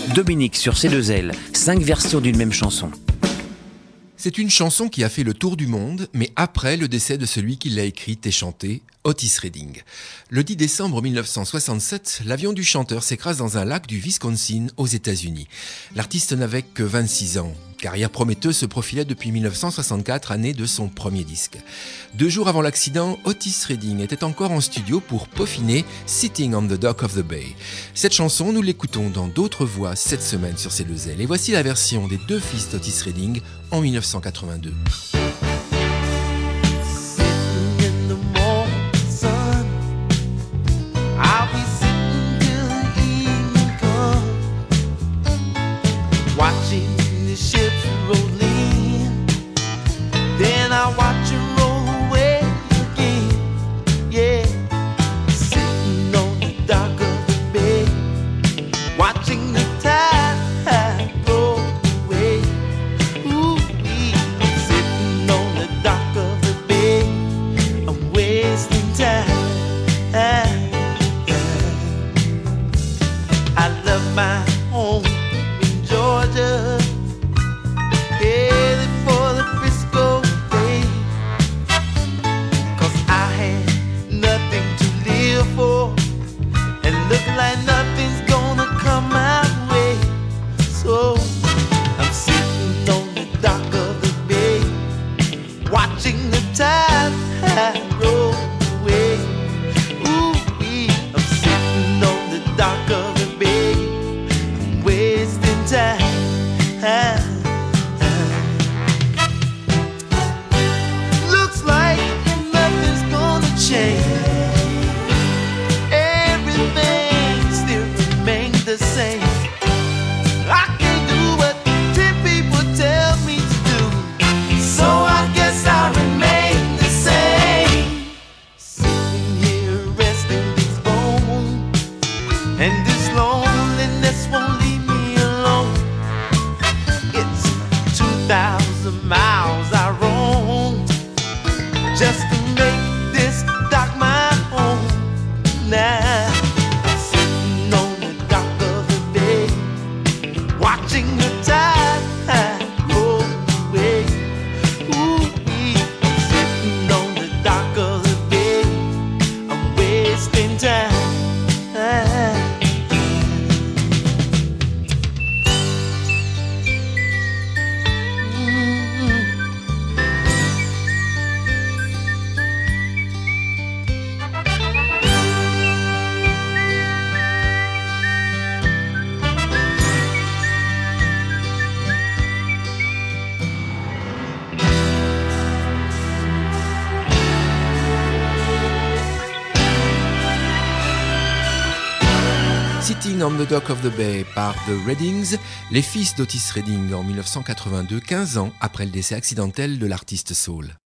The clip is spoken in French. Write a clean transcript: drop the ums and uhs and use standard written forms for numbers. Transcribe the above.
Dominique sur C2L, 5 versions d'une même chanson. C'est une chanson qui a fait le tour du monde, mais après le décès de celui qui l'a écrite et chantée, Otis Redding. Le 10 décembre 1967, l'avion du chanteur s'écrase dans un lac du Wisconsin aux États-Unis. L'artiste n'avait que 26 ans. Carrière prometteuse se profilait depuis 1964, année de son premier disque. 2 jours avant l'accident, Otis Redding était encore en studio pour peaufiner Sitting on the Dock of the Bay. Cette chanson, nous l'écoutons dans d'autres voix cette semaine sur C2L. Et voici la version des 2 fils d'Otis Redding en 1982. Sitting on the Dock of the Bay par The Reddings, les fils d'Otis Redding en 1982, 15 ans après le décès accidentel de l'artiste soul.